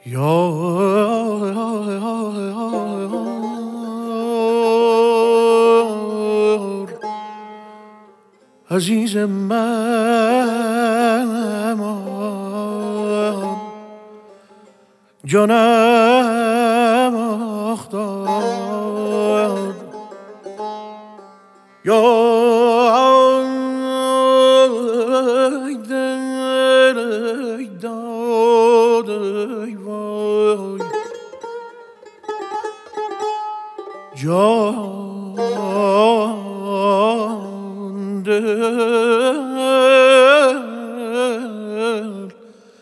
یار عزیز من جانم افتاد جان دل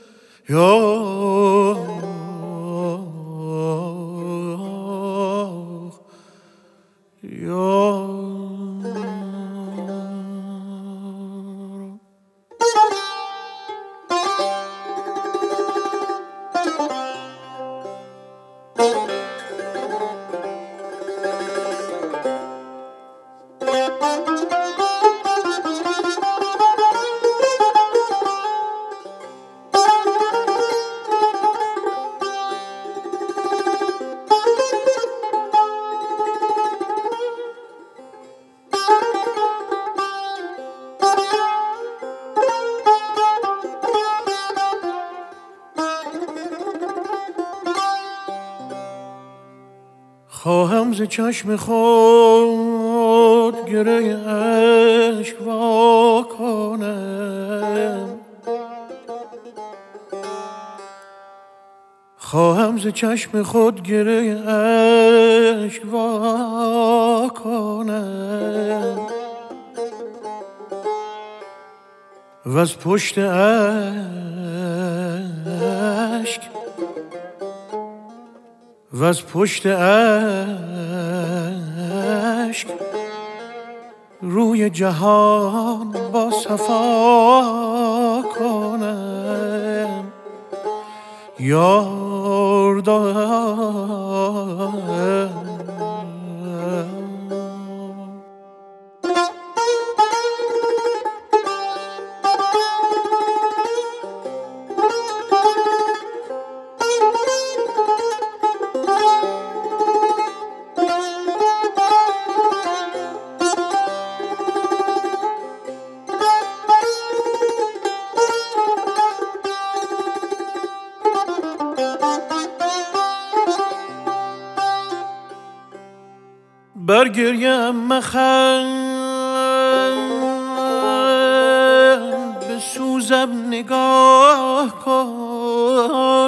خواهم ز چشم خود گره اشک وا کنم خواهم ز چشم خود گره اشک وا کنم وز پشت اشک روی جهان با صفا کنم یار دارم بر گریم مخند به سوزم نگاه کن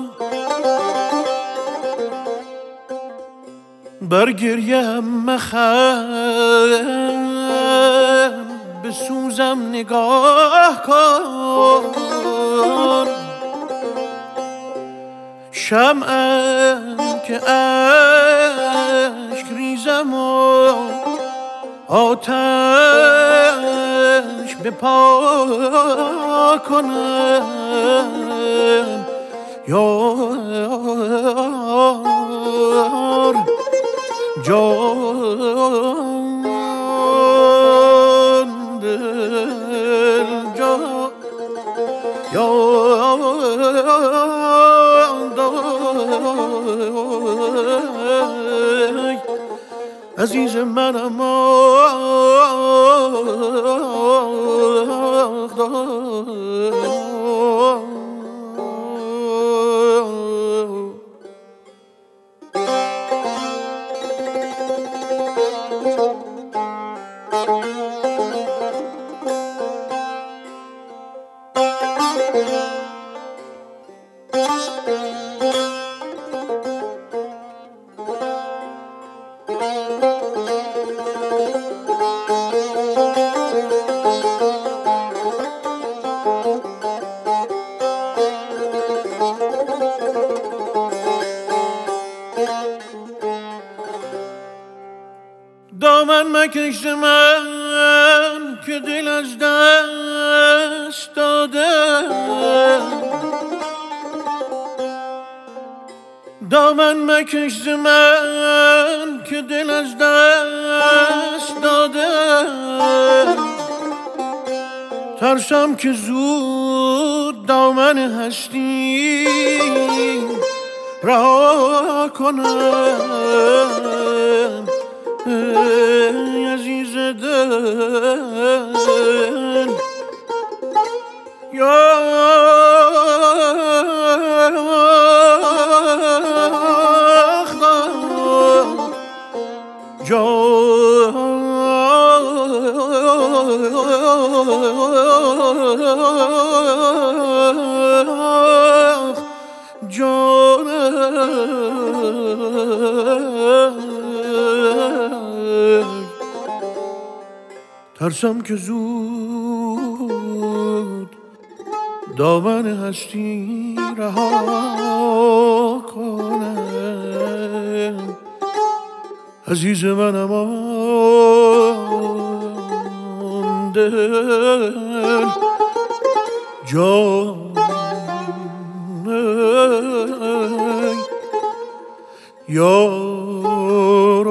بر گریم مخند به سوزم نگاه کن شمعم که اشک ریزم و آتش به پا کنم یار جان دل عزیز منم دامن مکش ز من که دل از دست داده دامن مکش ز من که دل از دست داده ترسم که زود دامن هستی رها کنم ای عزیز دل یا ترسم که زود دامن هستی رها کنم عزیز منم آن دل جان یار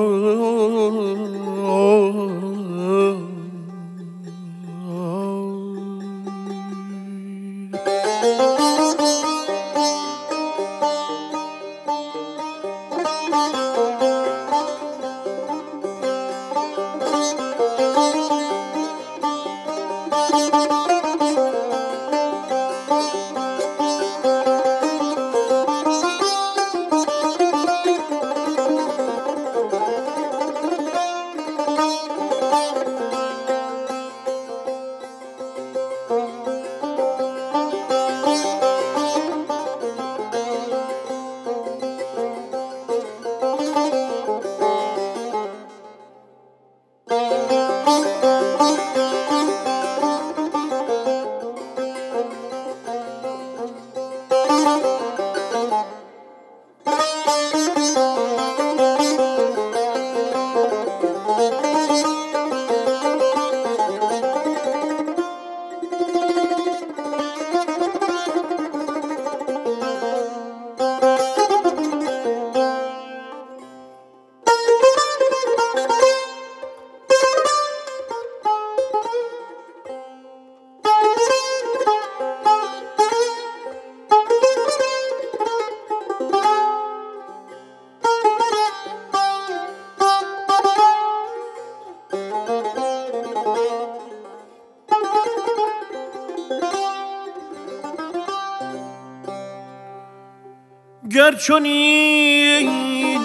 گر چنین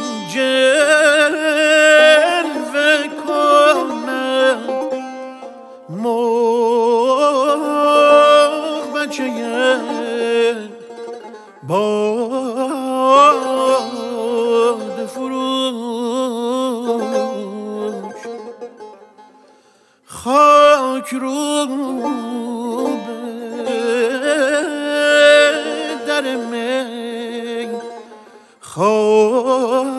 جلوه کنم مرغ بچه باد فروش خاک رو در می خواهد